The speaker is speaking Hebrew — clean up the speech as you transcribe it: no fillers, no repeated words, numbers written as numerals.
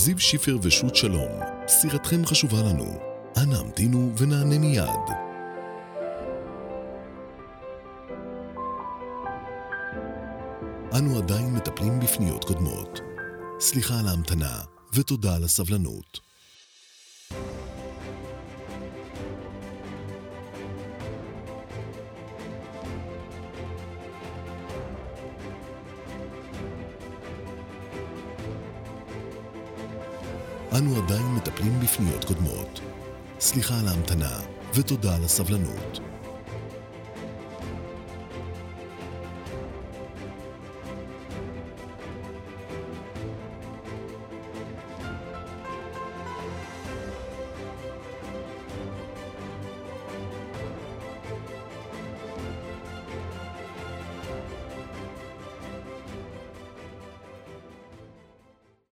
זיו שיפר ושות שלום, שירתכם חשובה לנו. אנא המתינו ונענה מיד. אנו עדיין מטפלים בפניות קודמות. סליחה על ההמתנה ותודה על הסבלנות. אנו עדיין מטפלים בפניות קודמות. סליחה על ההמתנה ותודה על הסבלנות.